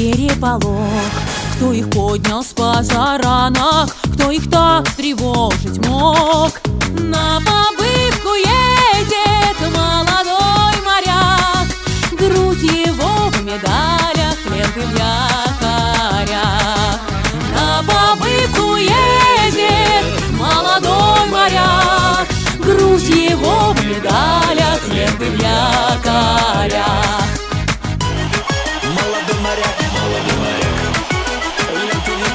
переполох. Кто их поднял с позаранок, кто их так встревожить мог? На побывку едет молодой моряк, грудь его в медалях, ленты в якорях. На побывку едет молодой моряк, грудь его в медалях, ленты в якорях. Молодой моряк, молодой моряк, ленты в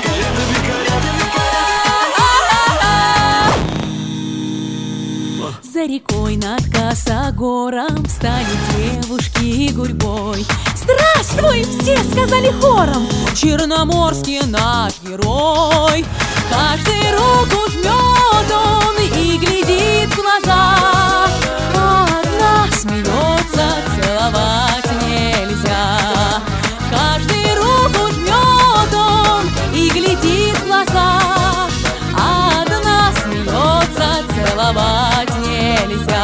якорях. За рекой над косогором стали девушки гурьбой. «Здравствуй!» все сказали хором. Черноморский наш герой. Каждый руку жмет он и глядит в глаза, а одна смеется, целовать нельзя. Каждый руку жмет он и глядит в глаза, а одна смеется, целовать нельзя.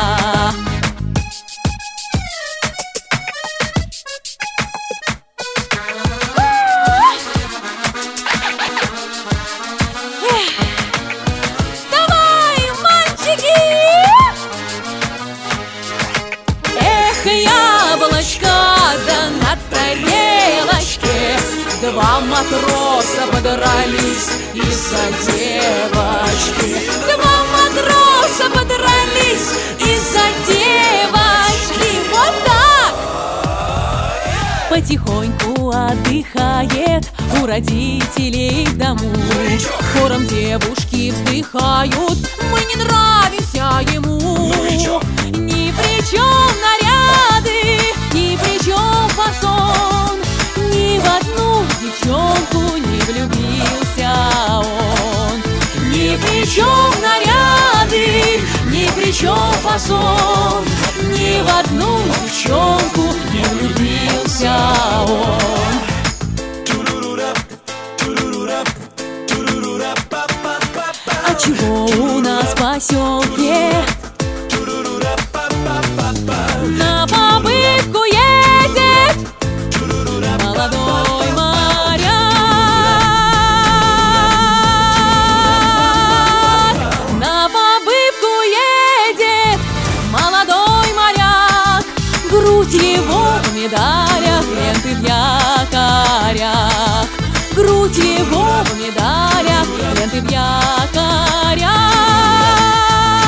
Яблочко, да на тарелочке два матроса подрались из-за девочки. Два матроса подрались из-за девочки. Вот так! Потихоньку отдыхает у родителей в дому. Хором девушки вздыхают: мы не нравимся ему. Ни при чем наряды, ни при чем фасон, ни в одну девчонку не влюбился он. Ни при чем наряды, ни при чем фасон, ни в одну девчонку не влюбился он. А чего у нас в поселке на побывку едет молодой моряк? На побывку едет молодой моряк, грудь его в медалях, ленты в якорях. Грудь его в медалях, ленты в якорях.